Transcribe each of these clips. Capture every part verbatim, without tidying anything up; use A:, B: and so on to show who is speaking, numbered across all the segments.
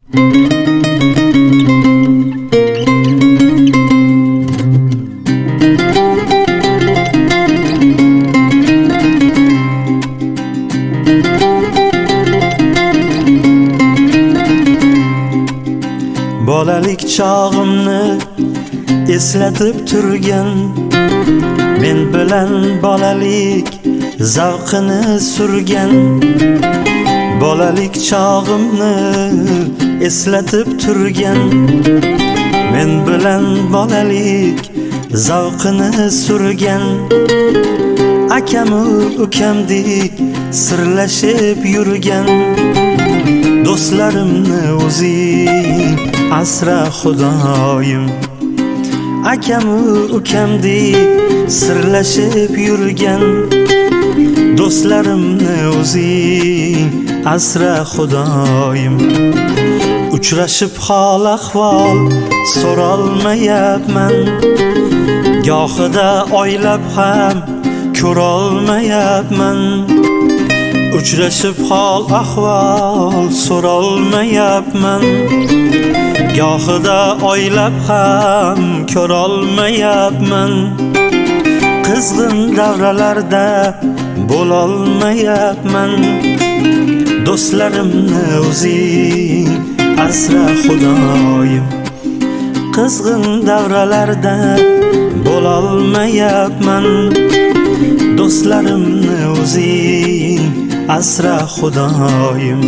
A: Bolalik chog'imni eslatib turgan, men bilan bolalik zavqini surgan. Bolalik chog'imni eslatib turgan, men bilan bolalik zavqini surgan. Akamu ukamdek sirlashib yurgan, do'stlarimni o'zing asra Xudoyim. Akamu ukamdek sirlashib yurgan, do'stlarimni o'zing asra Xudoyim. Uchrashib hol ahvol so'rolmayapman, gohida oylab ham ko'rolmayapman. Uchrashib hol ahvol so'rolmayapman, gohida oylab ham ko'rolmayapman. Qizg'in davralarda bo'lolmayapman, do'stlarimni o'zing asra Xudoyim. Qizg'in davralarda bo'lolmayapman, do'stlarimni o'zing asra Xudoyim.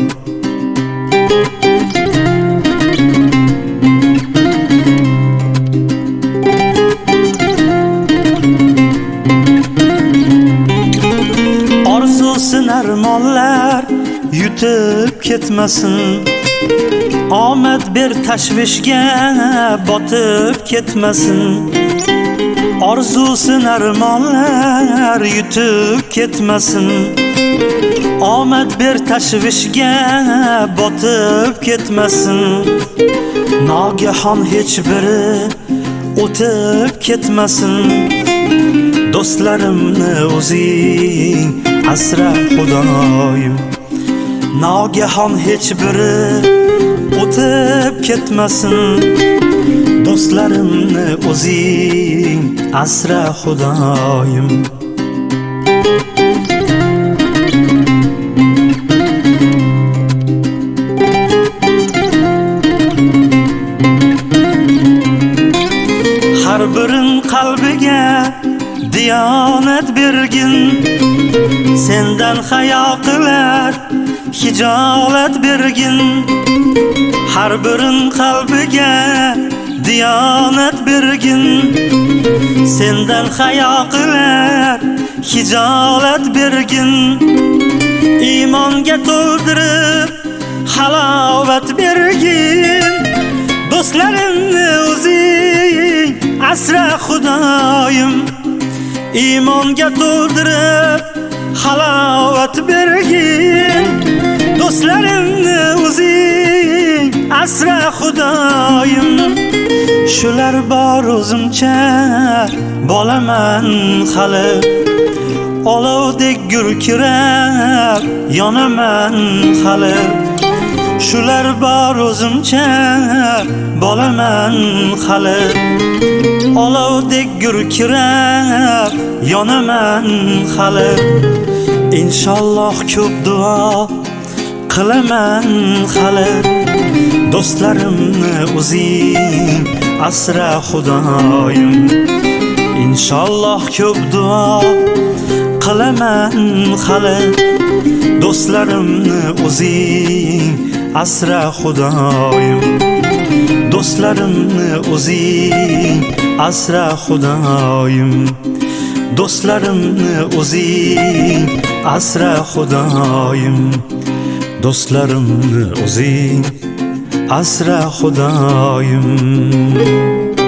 A: Orzusin armonlar yutib ketmasin, omad ber tashvishga botib ketmasin. Orzusin armonlar yutib ketmasin, omad ber tashvishga botib ketmasin. Nogahon hech biri o'tib ketmasin, do'stlarimni o'zing asra Xudoyim. Nogahon hech biri o'tib ketmasin, do'stlarimni o'zing asra Xudoyim. Har birin qalbiga diyonat bergin, sendan hayo qilar hijolat bergin. Har birin qalbiga diyonat bergin, sendan hayo qilar hijolat bergin. Iymonga to'ldirib halovat bergin, do'stlarimni o'zing asra Xudoyim. Iymonga to'ldirib halovat bergin, do'stlarimni o'zing asra Xudoyim. Shular bor o'zimcha bolaman hali, olovdek gurkirab yonaman hali. Shular bor o'zimcha bolaman hali, olovdek gurkirab yonaman hali. Inshaalloh ko'p duo qilaman hali, do'stlarimni o'zing asra Xudoyim. Inshaalloh ko'p duo qilaman hali, do'stlarimni o'zing asra Xudoyim. Do'stlarimni o'zing asra Xudoyim. Do'stlarimni o'zing asra Xudoyim. Do'stlarimni o'zing asra Xudoyim.